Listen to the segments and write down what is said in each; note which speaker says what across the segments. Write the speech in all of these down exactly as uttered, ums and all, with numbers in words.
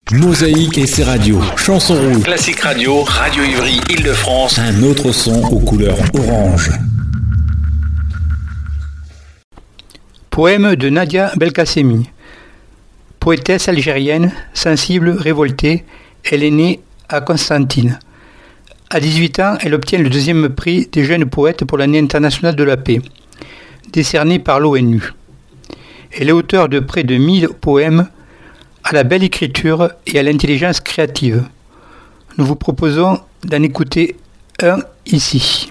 Speaker 1: Mosaïque et ses radios. Chansons rouges.
Speaker 2: Classique Radio, Radio Ivry, Île-de-France.
Speaker 1: Un autre son aux couleurs orange.
Speaker 3: Poème de Nadia Belkacemi. Poétesse algérienne, sensible, révoltée, elle est née à Constantine. À dix-huit ans, elle obtient le deuxième prix des jeunes poètes pour l'année internationale de la paix, décerné par l'ONU. Elle est auteure de près de mille poèmes à la belle écriture et à l'intelligence créative. Nous vous proposons d'en écouter un ici.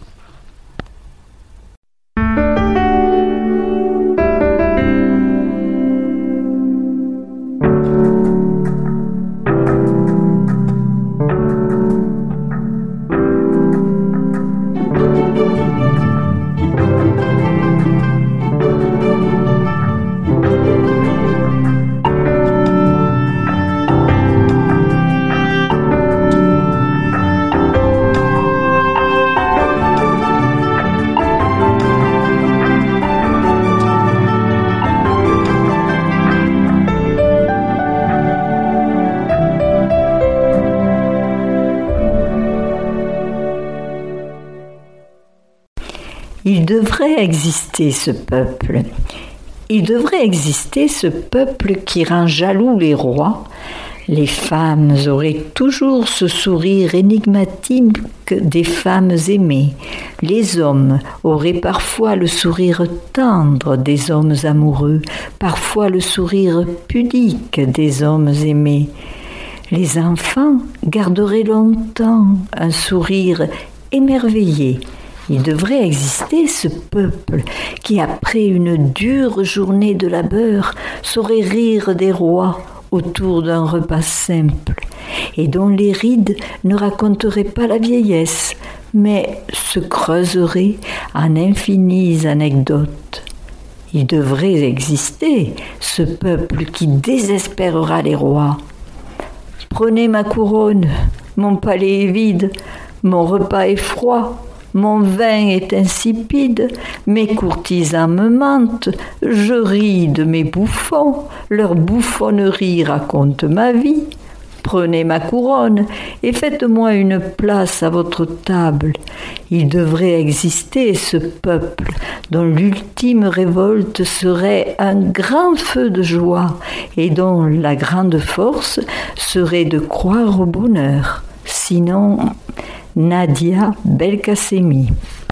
Speaker 4: Il devrait exister ce peuple. Il devrait exister ce peuple qui rend jaloux les rois. Les femmes auraient toujours ce sourire énigmatique des femmes aimées. Les hommes auraient parfois le sourire tendre des hommes amoureux, parfois le sourire pudique des hommes aimés. Les enfants garderaient longtemps un sourire émerveillé. Il devrait exister ce peuple qui, après une dure journée de labeur, saurait rire des rois autour d'un repas simple, et dont les rides ne raconteraient pas la vieillesse, mais se creuseraient en infinies anecdotes. Il devrait exister ce peuple qui désespérera les rois. Prenez ma couronne, mon palais est vide, mon repas est froid, mon vin est insipide, mes courtisans me mentent, je ris de mes bouffons, leur bouffonnerie raconte ma vie. Prenez ma couronne et faites-moi une place à votre table. Il devrait exister ce peuple dont l'ultime révolte serait un grand feu de joie et dont la grande force serait de croire au bonheur. Sinon, Nadia Belkacemi.